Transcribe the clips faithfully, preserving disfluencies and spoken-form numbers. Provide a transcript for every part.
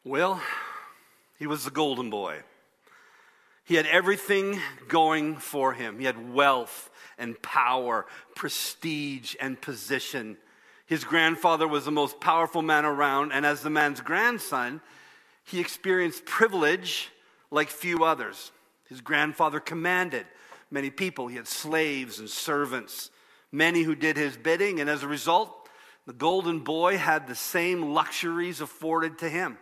Well, he was the golden boy. He had everything going for him. He had wealth and power, prestige and position. His grandfather was the most powerful man around, and as the man's grandson, he experienced privilege like few others. His grandfather commanded many people. He had slaves and servants, many who did his bidding, and as a result, the golden boy had the same luxuries afforded to him.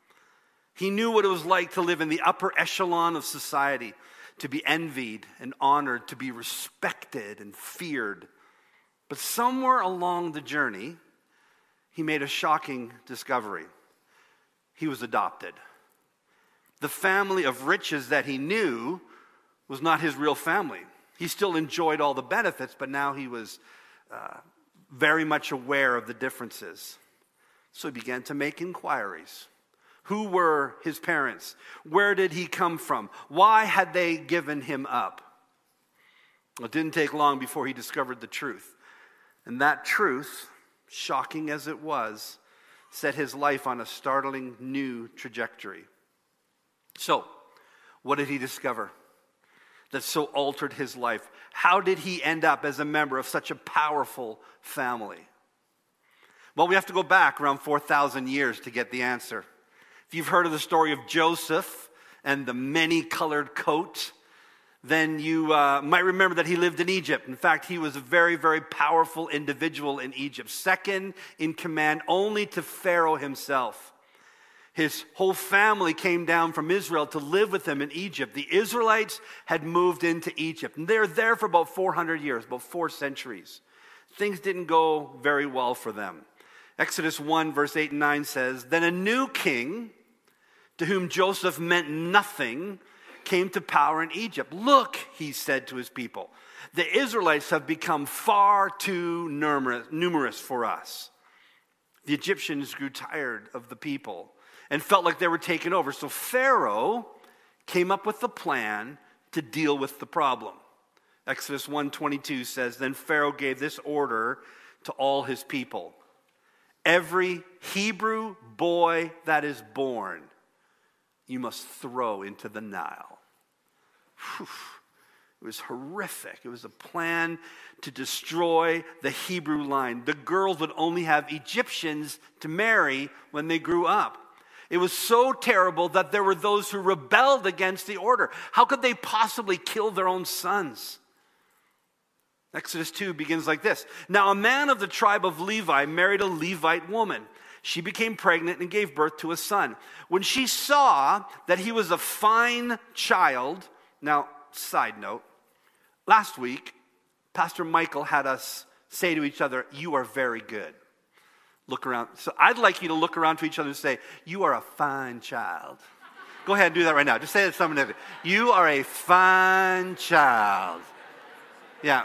He knew what it was like to live in the upper echelon of society, to be envied and honored, to be respected and feared. But somewhere along the journey, he made a shocking discovery. He was adopted. The family of riches that he knew was not his real family. He still enjoyed all the benefits, but now he was uh, very much aware of the differences. So he began to make inquiries. Who were his parents? Where did he come from? Why had they given him up? Well, it didn't take long before he discovered the truth. And that truth, shocking as it was, set his life on a startling new trajectory. So, what did he discover that so altered his life? How did he end up as a member of such a powerful family? Well, we have to go back around four thousand years to get the answer. If you've heard of the story of Joseph and the many-colored coat, then you uh, might remember that he lived in Egypt. In fact, he was a very, very powerful individual in Egypt, second in command only to Pharaoh himself. His whole family came down from Israel to live with him in Egypt. The Israelites had moved into Egypt, and they were there for about four hundred years, about four centuries. Things didn't go very well for them. Exodus one, verse eight and nine says, "Then a new king, to whom Joseph meant nothing, came to power in Egypt. Look," he said to his people, "the Israelites have become far too numerous, numerous for us." The Egyptians grew tired of the people and felt like they were taken over. So Pharaoh came up with a plan to deal with the problem. Exodus one twenty-two says, "Then Pharaoh gave this order to all his people. Every Hebrew boy that is born, you must throw into the Nile." Whew. It was horrific. It was a plan to destroy the Hebrew line. The girls would only have Egyptians to marry when they grew up. It was so terrible that there were those who rebelled against the order. How could they possibly kill their own sons? Exodus two begins like this. "Now a man of the tribe of Levi married a Levite woman. She became pregnant and gave birth to a son. When she saw that he was a fine child," now, side note, last week, Pastor Michael had us say to each other, "You are very good." Look around. So I'd like you to look around to each other and say, "You are a fine child." Go ahead and do that right now. Just say it to someone. You are a fine child. Yeah.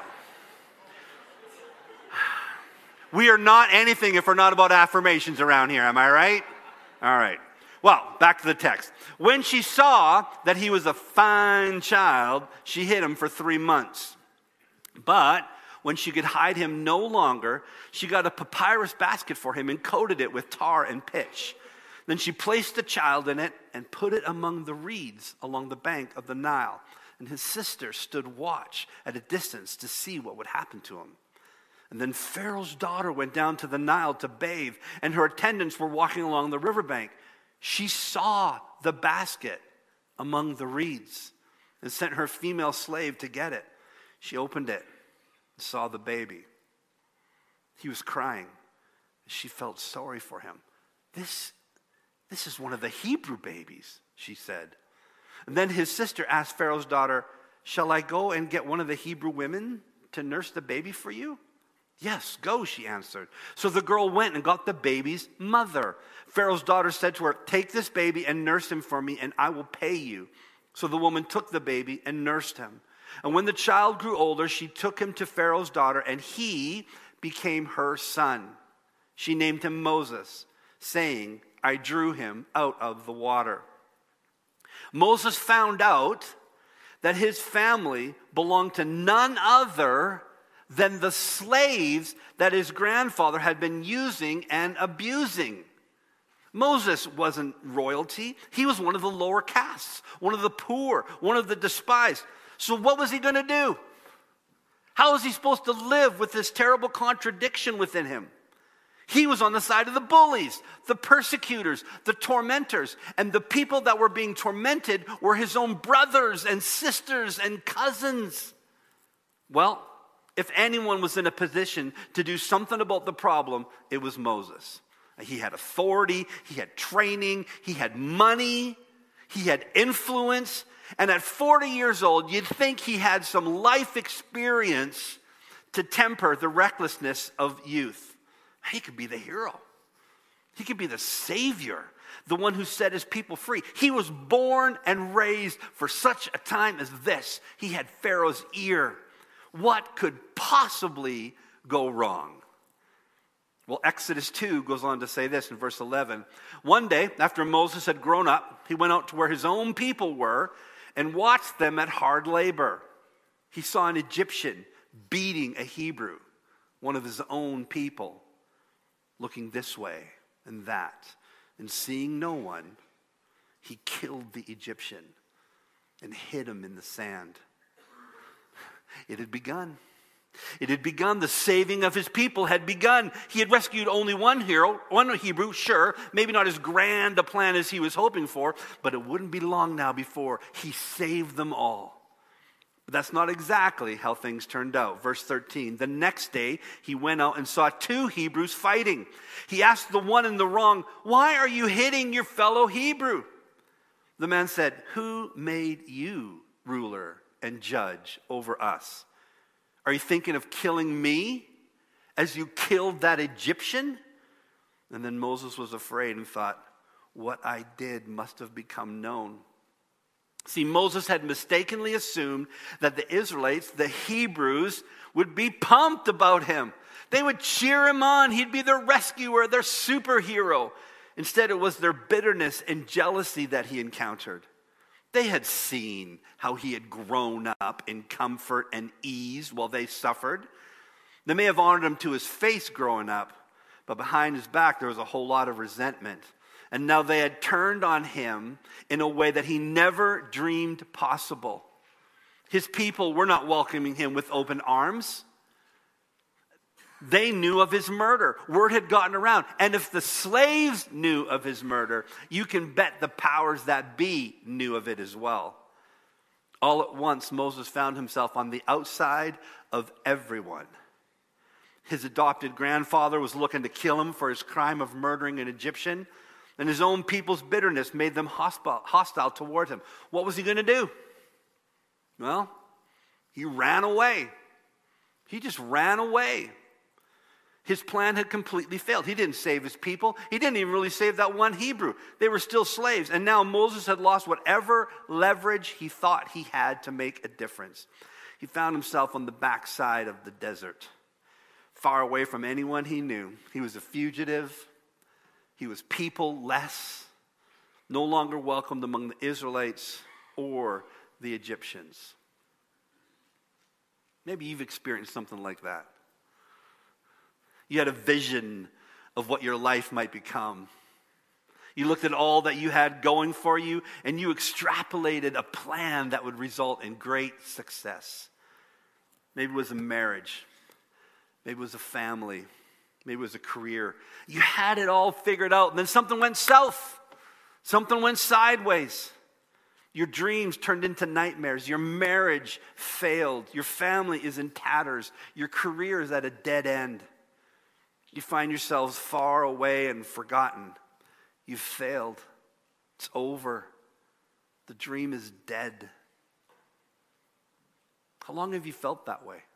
We are not anything if we're not about affirmations around here, am I right? All right. Well, back to the text. "When she saw that he was a fine child, she hid him for three months. But when she could hide him no longer, she got a papyrus basket for him and coated it with tar and pitch. Then she placed the child in it and put it among the reeds along the bank of the Nile. And his sister stood watch at a distance to see what would happen to him. And then Pharaoh's daughter went down to the Nile to bathe, and her attendants were walking along the riverbank. She saw the basket among the reeds and sent her female slave to get it. She opened it and saw the baby. He was crying. She felt sorry for him. This, this is one of the Hebrew babies," she said. And then his sister asked Pharaoh's daughter, "Shall I go and get one of the Hebrew women to nurse the baby for you?" "Yes, go," she answered. So the girl went and got the baby's mother. Pharaoh's daughter said to her, "Take this baby and nurse him for me, and I will pay you." So the woman took the baby and nursed him. And when the child grew older, she took him to Pharaoh's daughter, and he became her son. She named him Moses, saying, "I drew him out of the water." Moses found out that his family belonged to none other than the slaves that his grandfather had been using and abusing. Moses wasn't royalty. He was one of the lower castes, one of the poor, one of the despised. So what was he going to do? How was he supposed to live with this terrible contradiction within him? He was on the side of the bullies, the persecutors, the tormentors, and the people that were being tormented were his own brothers and sisters and cousins. Well, if anyone was in a position to do something about the problem, it was Moses. He had authority, he had training, he had money, he had influence. And at forty years old, you'd think he had some life experience to temper the recklessness of youth. He could be the hero. He could be the savior, the one who set his people free. He was born and raised for such a time as this. He had Pharaoh's ear. What could possibly go wrong? Well, Exodus two goes on to say this in verse eleven. One day, after Moses had grown up, he went out to where his own people were and watched them at hard labor. He saw an Egyptian beating a Hebrew, one of his own people, looking this way and that. And seeing no one, he killed the Egyptian and hid him in the sand. It had begun. It had begun. The saving of his people had begun. He had rescued only one hero, one Hebrew, sure, maybe not as grand a plan as he was hoping for, but it wouldn't be long now before he saved them all. But that's not exactly how things turned out. Verse thirteen, the next day he went out and saw two Hebrews fighting. He asked the one in the wrong, "Why are you hitting your fellow Hebrew?" The man said, "Who made you ruler and judge over us? Are you thinking of killing me as you killed that Egyptian?" And then Moses was afraid and thought, what I did must have become known. See, Moses had mistakenly assumed that the Israelites, the Hebrews, would be pumped about him. They would cheer him on. He'd be their rescuer, their superhero. Instead, it was their bitterness and jealousy that he encountered. They had seen how he had grown up in comfort and ease while they suffered. They may have honored him to his face growing up, but behind his back there was a whole lot of resentment. And now they had turned on him in a way that he never dreamed possible. His people were not welcoming him with open arms. They knew of his murder. Word had gotten around. And if the slaves knew of his murder, you can bet the powers that be knew of it as well. All at once, Moses found himself on the outside of everyone. His adopted grandfather was looking to kill him for his crime of murdering an Egyptian, and his own people's bitterness made them hostile, hostile toward him. What was he going to do? Well, he ran away. He just ran away. His plan had completely failed. He didn't save his people. He didn't even really save that one Hebrew. They were still slaves. And now Moses had lost whatever leverage he thought he had to make a difference. He found himself on the backside of the desert, far away from anyone he knew. He was a fugitive. He was people-less, no longer welcomed among the Israelites or the Egyptians. Maybe you've experienced something like that. You had a vision of what your life might become. You looked at all that you had going for you, and you extrapolated a plan that would result in great success. Maybe it was a marriage. Maybe it was a family. Maybe it was a career. You had it all figured out, and then something went south. Something went sideways. Your dreams turned into nightmares. Your marriage failed. Your family is in tatters. Your career is at a dead end. You find yourselves far away and forgotten. You've failed. It's over. The dream is dead. How long have you felt that way?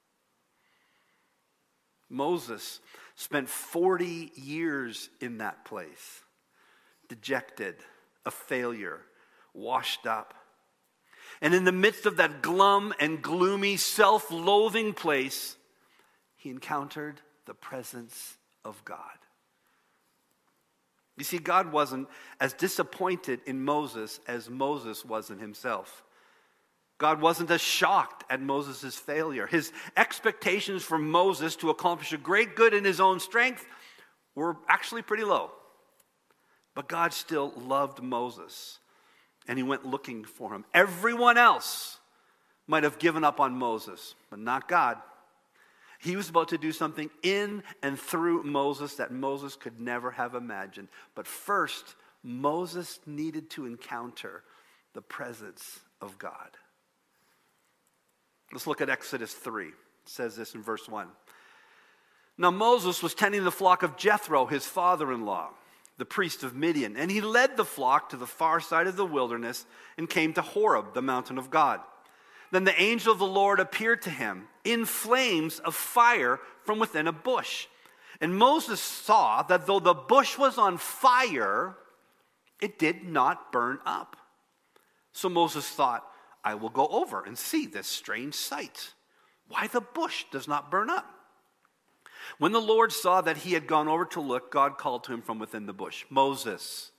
Moses spent forty years in that place, dejected, a failure, washed up. And in the midst of that glum and gloomy, self-loathing place, he encountered the presence of God. You see, God wasn't as disappointed in Moses as Moses was in himself. God wasn't as shocked at Moses' failure. His expectations for Moses to accomplish a great good in his own strength were actually pretty low. But God still loved Moses, and he went looking for him. Everyone else might have given up on Moses, but not God. He was about to do something in and through Moses that Moses could never have imagined. But first, Moses needed to encounter the presence of God. Let's look at Exodus three. It says this in verse one. Now Moses was tending the flock of Jethro, his father-in-law, the priest of Midian. And he led the flock to the far side of the wilderness and came to Horeb, the mountain of God. Then the angel of the Lord appeared to him in flames of fire from within a bush. And Moses saw that though the bush was on fire, it did not burn up. So Moses thought, I will go over and see this strange sight, why the bush does not burn up. When the Lord saw that he had gone over to look, God called to him from within the bush, Moses,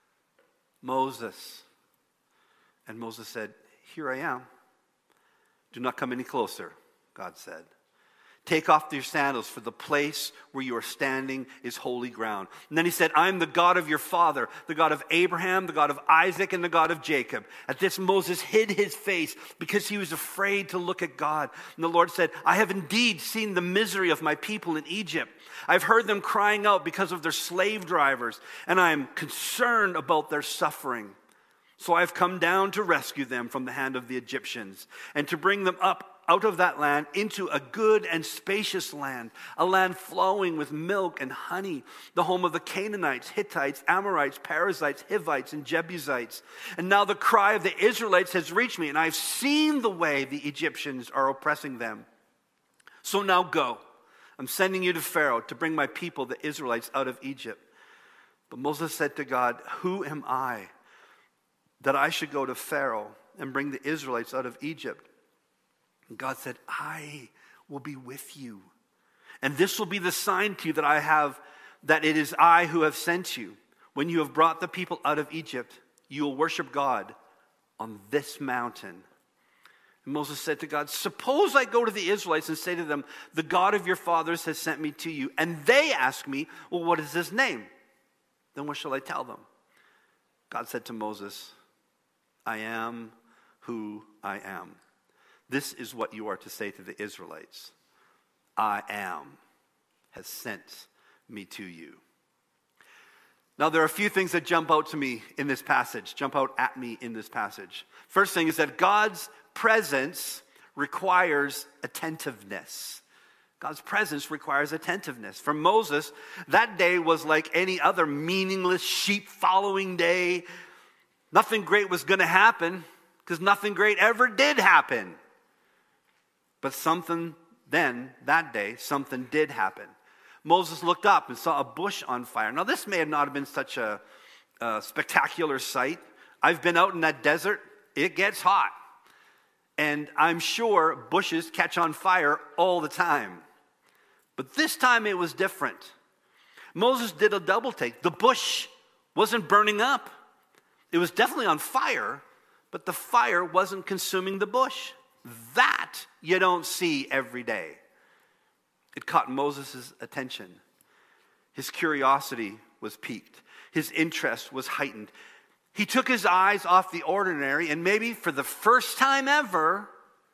Moses. And Moses said, here I am. Do not come any closer, God said. Take off your sandals, for the place where you are standing is holy ground. And then he said, I am the God of your father, the God of Abraham, the God of Isaac, and the God of Jacob. At this, Moses hid his face because he was afraid to look at God. And the Lord said, I have indeed seen the misery of my people in Egypt. I've heard them crying out because of their slave drivers, and I am concerned about their suffering. So I have come down to rescue them from the hand of the Egyptians and to bring them up out of that land into a good and spacious land, a land flowing with milk and honey, the home of the Canaanites, Hittites, Amorites, Perizzites, Hivites, and Jebusites. And now the cry of the Israelites has reached me, and I've seen the way the Egyptians are oppressing them. So now go. I'm sending you to Pharaoh to bring my people, the Israelites, out of Egypt. But Moses said to God, who am I that I should go to Pharaoh and bring the Israelites out of Egypt? And God said, I will be with you. And this will be the sign to you that I have, that it is I who have sent you. When you have brought the people out of Egypt, you will worship God on this mountain. And Moses said to God, suppose I go to the Israelites and say to them, the God of your fathers has sent me to you. And they ask me, well, what is his name? Then what shall I tell them? God said to Moses, I am who I am. This is what you are to say to the Israelites. I am has sent me to you. Now, there are a few things that jump out to me in this passage, jump out at me in this passage. First thing is that God's presence requires attentiveness. God's presence requires attentiveness. For Moses, that day was like any other meaningless sheep following day. Nothing great was going to happen because nothing great ever did happen. But something then, that day, something did happen. Moses looked up and saw a bush on fire. Now, this may have not have been such a, a spectacular sight. I've been out in that desert. It gets hot. And I'm sure bushes catch on fire all the time. But this time it was different. Moses did a double take. The bush wasn't burning up. It was definitely on fire, but the fire wasn't consuming the bush. That you don't see every day. It caught Moses' attention. His curiosity was piqued. His interest was heightened. He took his eyes off the ordinary, and maybe for the first time ever,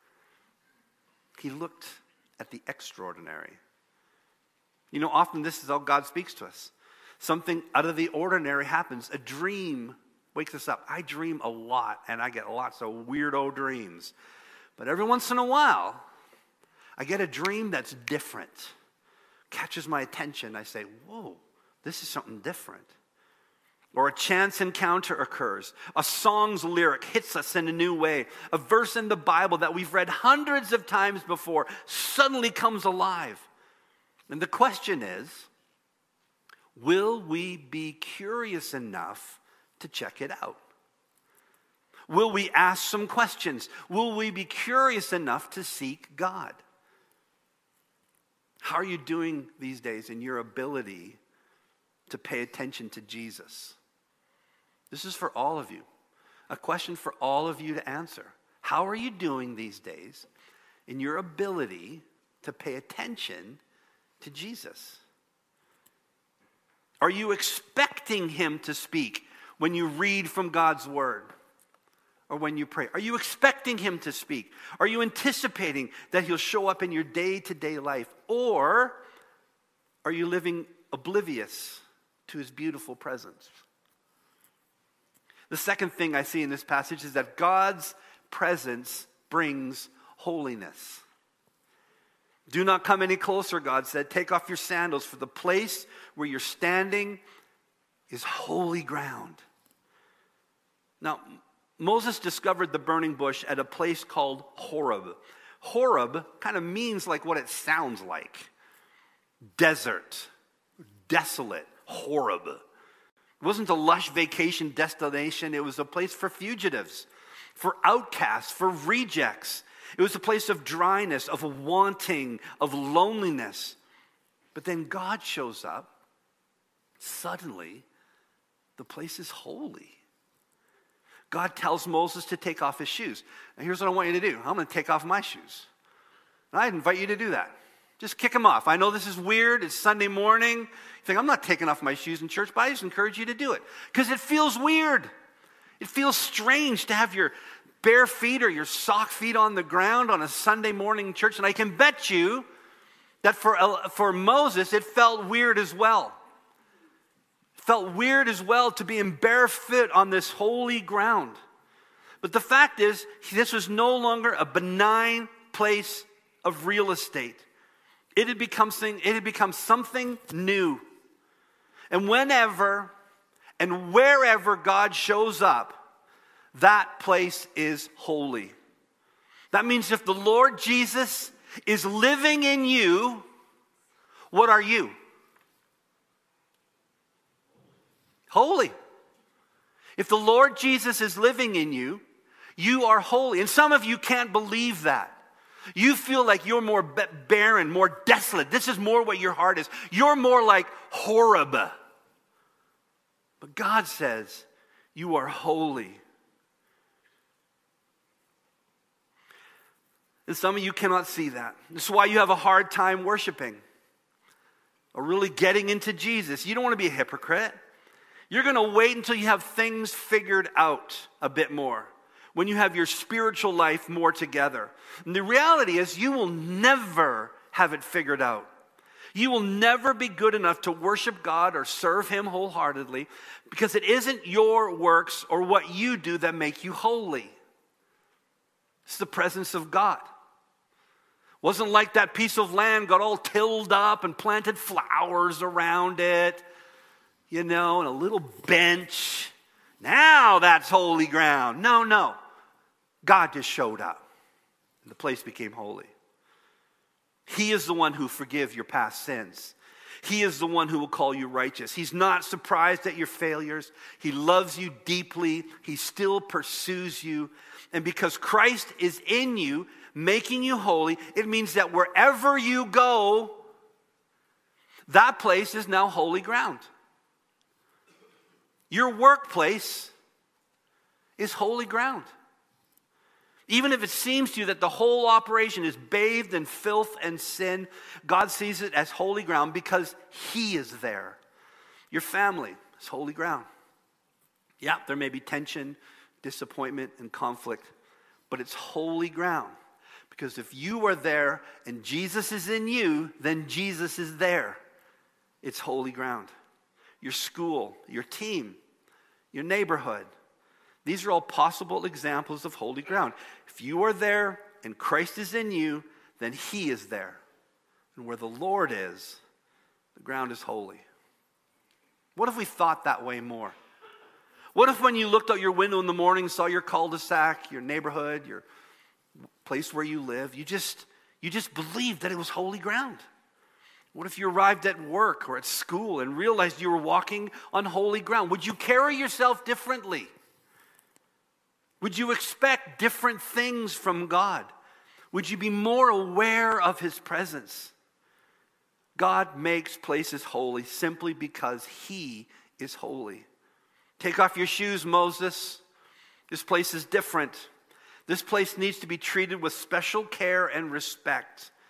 he looked at the extraordinary. You know, often this is how God speaks to us. Something out of the ordinary happens. A dream wakes us up. I dream a lot, and I get lots of weirdo dreams. But every once in a while, I get a dream that's different. Catches my attention. I say, whoa, this is something different. Or a chance encounter occurs. A song's lyric hits us in a new way. A verse in the Bible that we've read hundreds of times before suddenly comes alive. And the question is, will we be curious enough to check it out? Will we ask some questions? Will we be curious enough to seek God? How are you doing these days in your ability to pay attention to Jesus? This is for all of you. A question for all of you to answer. How are you doing these days in your ability to pay attention to Jesus? Are you expecting him to speak when you read from God's word or when you pray? Are you expecting him to speak? Are you anticipating that he'll show up in your day-to-day life? Or are you living oblivious to his beautiful presence? The second thing I see in this passage is that God's presence brings holiness. Do not come any closer, God said. Take off your sandals, for the place where you're standing is holy ground. Now, Moses discovered the burning bush at a place called Horeb. Horeb kind of means like what it sounds like. Desert, desolate, Horeb. It wasn't a lush vacation destination. It was a place for fugitives, for outcasts, for rejects. It was a place of dryness, of wanting, of loneliness. But then God shows up. Suddenly, the place is holy. God tells Moses to take off his shoes. Now here's what I want you to do. I'm going to take off my shoes. And I invite you to do that. Just kick them off. I know this is weird. It's Sunday morning. You think, I'm not taking off my shoes in church, but I just encourage you to do it. Because it feels weird. It feels strange to have your bare feet or your sock feet on the ground on a Sunday morning in church. And I can bet you that for, for Moses, it felt weird as well. It felt weird as well to be in bare foot on this holy ground. But the fact is, this was no longer a benign place of real estate. It had become something, it had become something new. And whenever and wherever God shows up, that place is holy. That means if the Lord Jesus is living in you, what are you? Holy. If the Lord Jesus is living in you, you are holy. And some of you can't believe that. You feel like you're more barren, more desolate. This is more what your heart is. You're more like Horeb. But God says you are holy. And some of you cannot see that. This is why you have a hard time worshiping or really getting into Jesus. You don't want to be a hypocrite. You're going to wait until you have things figured out a bit more, when you have your spiritual life more together. And the reality is you will never have it figured out. You will never be good enough to worship God or serve him wholeheartedly, because it isn't your works or what you do that make you holy. It's the presence of God. It wasn't like that piece of land got all tilled up and planted flowers around it, you know, and a little bench. Now that's holy ground. No, no. God just showed up. And the place became holy. He is the one who forgives your past sins. He is the one who will call you righteous. He's not surprised at your failures. He loves you deeply. He still pursues you. And because Christ is in you, making you holy, it means that wherever you go, that place is now holy ground. Your workplace is holy ground. Even if it seems to you that the whole operation is bathed in filth and sin, God sees it as holy ground because he is there. Your family is holy ground. Yeah, there may be tension, disappointment, and conflict, but it's holy ground. Because if you are there and Jesus is in you, then Jesus is there. It's holy ground. Your school, your team, your neighborhood. These are all possible examples of holy ground. If you are there and Christ is in you, then he is there. And where the Lord is, the ground is holy. What if we thought that way more? What if when you looked out your window in the morning, saw your cul-de-sac, your neighborhood, your place where you live, you just, you just believed that it was holy ground? What if you arrived at work or at school and realized you were walking on holy ground? Would you carry yourself differently? Would you expect different things from God? Would you be more aware of his presence? God makes places holy simply because he is holy. Take off your shoes, Moses. This place is different. This place needs to be treated with special care and respect.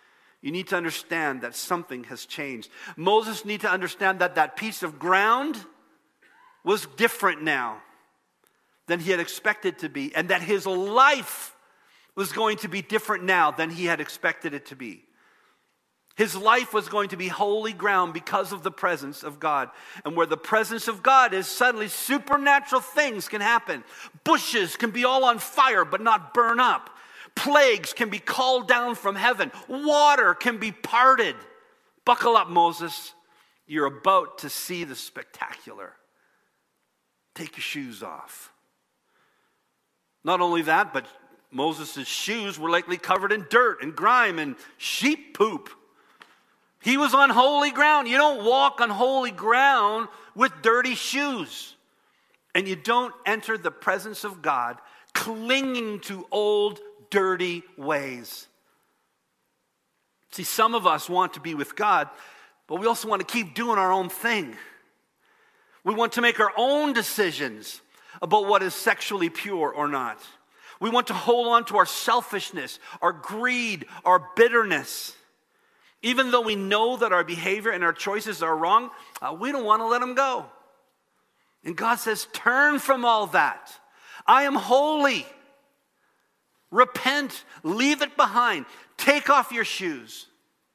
you need to understand that something has changed. Moses needed to understand that that piece of ground was different now than he had expected to be, and that his life was going to be different now than he had expected it to be. His life was going to be holy ground because of the presence of God. And where the presence of God is, suddenly supernatural things can happen. Bushes can be all on fire but not burn up. Plagues can be called down from heaven. Water can be parted. Buckle up, Moses. You're about to see the spectacular. Take your shoes off. Not only that, but Moses' shoes were likely covered in dirt and grime and sheep poop. He was on holy ground. You don't walk on holy ground with dirty shoes. And you don't enter the presence of God clinging to old, dirty ways. See, some of us want to be with God, but we also want to keep doing our own thing. We want to make our own decisions about what is sexually pure or not. We want to hold on to our selfishness, our greed, our bitterness. Even though we know that our behavior and our choices are wrong, uh, we don't want to let them go. And God says, turn from all that. I am holy. Repent. Leave it behind. Take off your shoes.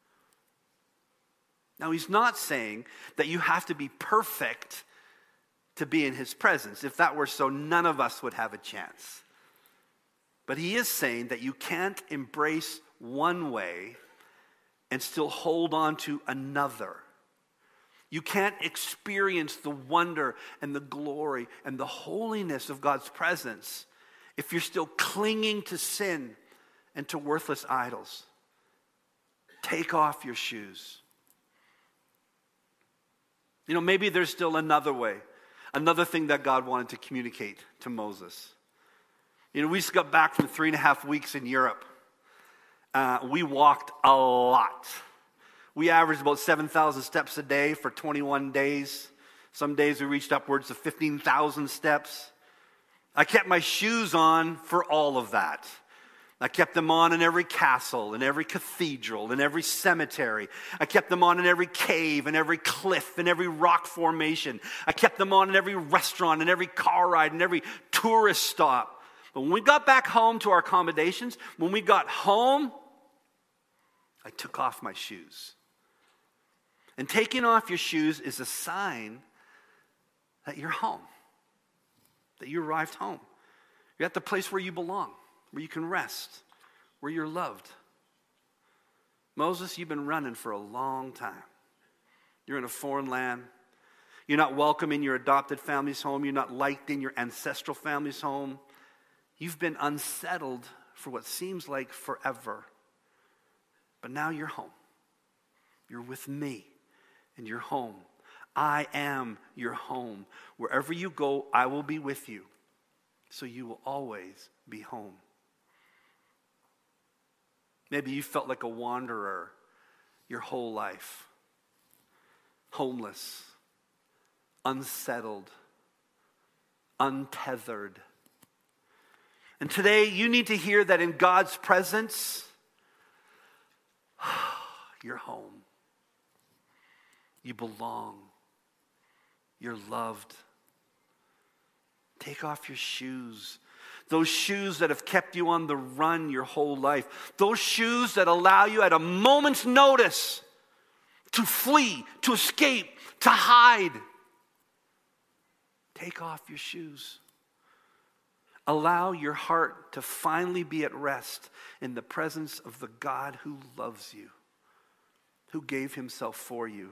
Now, he's not saying that you have to be perfect to be in his presence. If that were so, none of us would have a chance. But he is saying that you can't embrace one way and still hold on to another. You can't experience the wonder and the glory and the holiness of God's presence if you're still clinging to sin and to worthless idols. Take off your shoes. You know, maybe there's still another way, another thing that God wanted to communicate to Moses. You know, we just got back from three and a half weeks in Europe. Uh, we walked a lot. We averaged about seven thousand steps a day for twenty-one days. Some days we reached upwards of fifteen thousand steps. I kept my shoes on for all of that. I kept them on in every castle, in every cathedral, in every cemetery. I kept them on in every cave, in every cliff, in every rock formation. I kept them on in every restaurant, in every car ride, in every tourist stop. But when we got back home to our accommodations, when we got home, I took off my shoes. And taking off your shoes is a sign that you're home, that you arrived home. You're at the place where you belong, where you can rest, where you're loved. Moses, you've been running for a long time. You're in a foreign land. You're not welcome in your adopted family's home. You're not liked in your ancestral family's home. You've been unsettled for what seems like forever. But now you're home. You're with me, and you're home. I am your home. Wherever you go, I will be with you. So you will always be home. Maybe you felt like a wanderer your whole life. Homeless, unsettled, untethered. And today you need to hear that in God's presence, you're home. You belong. You're loved. Take off your shoes. Those shoes that have kept you on the run your whole life. Those shoes that allow you at a moment's notice to flee, to escape, to hide. Take off your shoes. Allow your heart to finally be at rest in the presence of the God who loves you, who gave himself for you.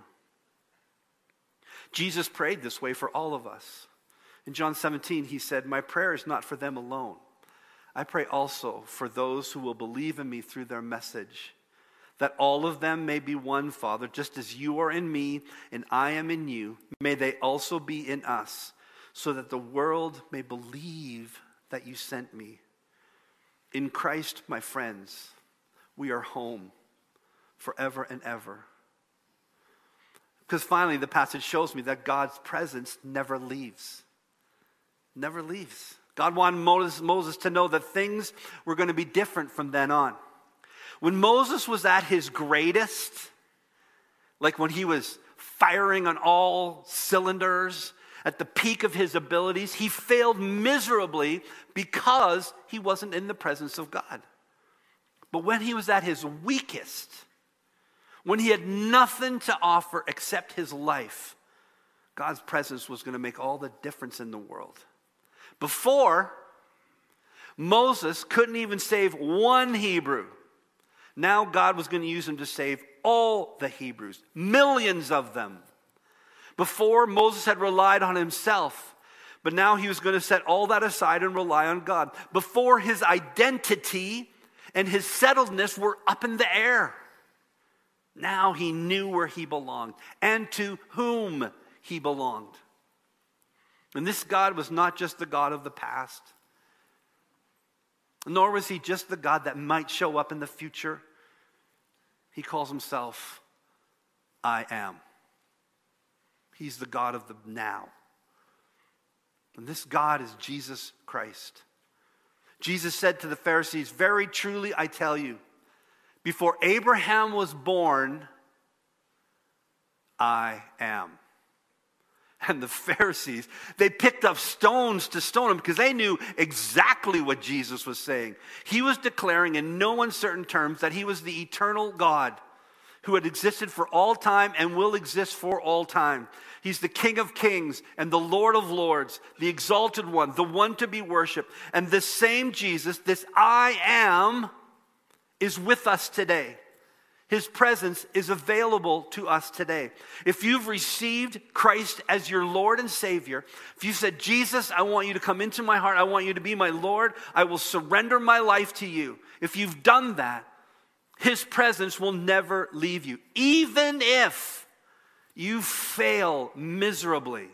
Jesus prayed this way for all of us. In John seventeen, he said, "My prayer is not for them alone. I pray also for those who will believe in me through their message, that all of them may be one, Father, just as you are in me and I am in you. May they also be in us, so that the world may believe that you sent me." In Christ, my friends, we are home forever and ever. Because finally, the passage shows me that God's presence never leaves. Never leaves. God wanted Moses, Moses to know that things were going to be different from then on. When Moses was at his greatest, like when he was firing on all cylinders, at the peak of his abilities, he failed miserably because he wasn't in the presence of God. But when he was at his weakest, when he had nothing to offer except his life, God's presence was going to make all the difference in the world. Before, Moses couldn't even save one Hebrew. Now God was going to use him to save all the Hebrews, millions of them. Before, Moses had relied on himself, but now he was going to set all that aside and rely on God. Before, his identity and his settledness were up in the air. Now he knew where he belonged and to whom he belonged. And this God was not just the God of the past, nor was he just the God that might show up in the future. He calls himself, I am. He's the God of the now. And this God is Jesus Christ. Jesus said to the Pharisees, very truly I tell you, before Abraham was born, I am. And the Pharisees, they picked up stones to stone him because they knew exactly what Jesus was saying. He was declaring in no uncertain terms that he was the eternal God who had existed for all time and will exist for all time. He's the King of kings and the Lord of lords, the exalted one, the one to be worshipped. And this same Jesus, this I am, is with us today. His presence is available to us today. If you've received Christ as your Lord and Savior, if you said, Jesus, I want you to come into my heart, I want you to be my Lord, I will surrender my life to you. If you've done that, his presence will never leave you. Even if you fail miserably,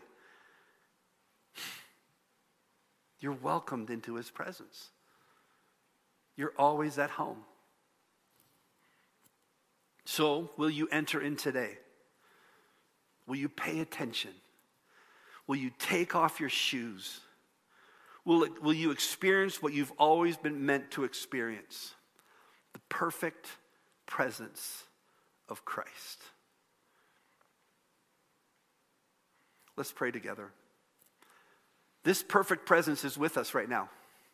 you're welcomed into his presence. You're always at home. So, will you enter in today? Will you pay attention? Will you take off your shoes? Will, it, will you experience what you've always been meant to experience? The perfect presence of Christ. Let's pray together. This perfect presence is with us right now.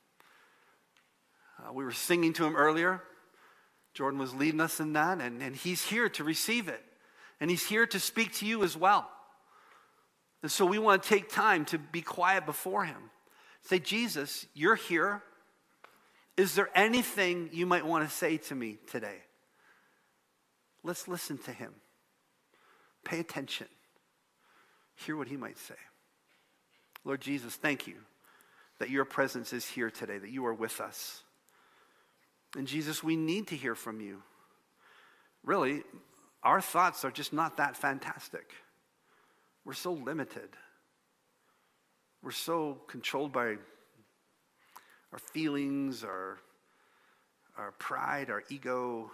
Uh, we were singing to him earlier. Jordan was leading us in that, and, and he's here to receive it. And he's here to speak to you as well. And so we want to take time to be quiet before him. Say, Jesus, you're here. Is there anything you might want to say to me today? Let's listen to him. Pay attention. Hear what he might say. Lord Jesus, thank you that your presence is here today, that you are with us. And Jesus, we need to hear from you. Really, our thoughts are just not that fantastic. We're so limited. We're so controlled by our feelings, our, our pride, our ego.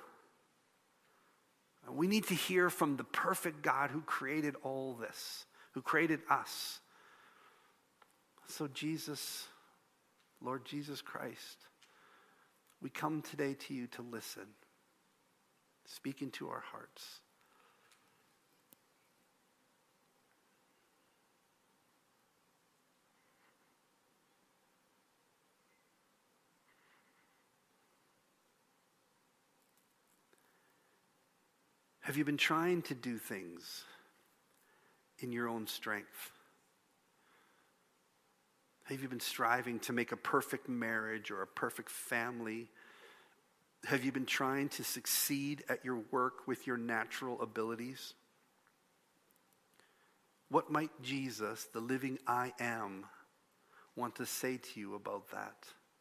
We need to hear from the perfect God who created all this, who created us. So Jesus, Lord Jesus Christ, we come today to you to listen. Speak into our hearts. Have you been trying to do things in your own strength? Have you been striving to make a perfect marriage or a perfect family? Have you been trying to succeed at your work with your natural abilities? What might Jesus, the living I am, want to say to you about that?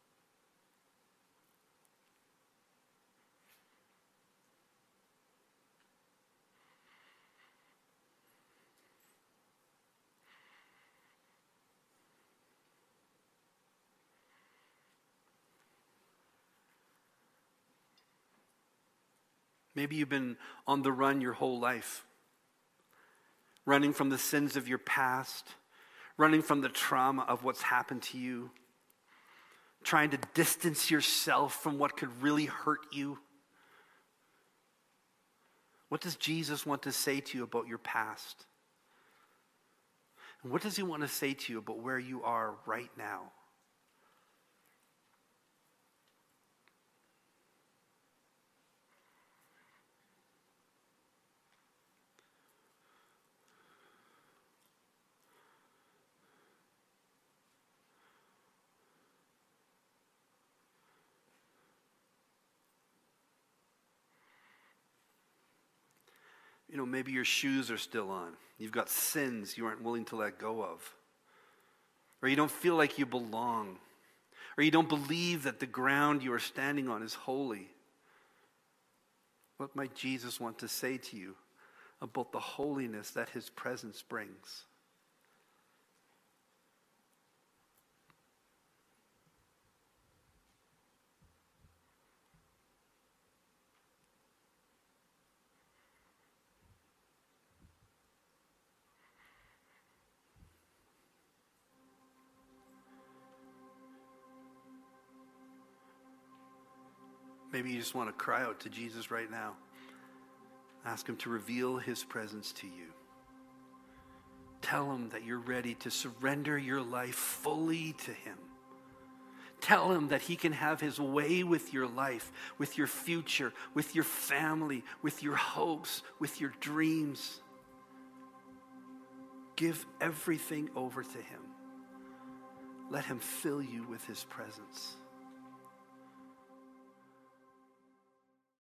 Maybe you've been on the run your whole life, running from the sins of your past, running from the trauma of what's happened to you, trying to distance yourself from what could really hurt you. What does Jesus want to say to you about your past? And what does he want to say to you about where you are right now? You know, maybe your shoes are still on. You've got sins you aren't willing to let go of. Or you don't feel like you belong. Or you don't believe that the ground you are standing on is holy. What might Jesus want to say to you about the holiness that his presence brings? Maybe you just want to cry out to Jesus right now. Ask him to reveal his presence to you. Tell him that you're ready to surrender your life fully to him. Tell him that he can have his way with your life, with your future, with your family, with your hopes, with your dreams. Give everything over to him. Let him fill you with his presence.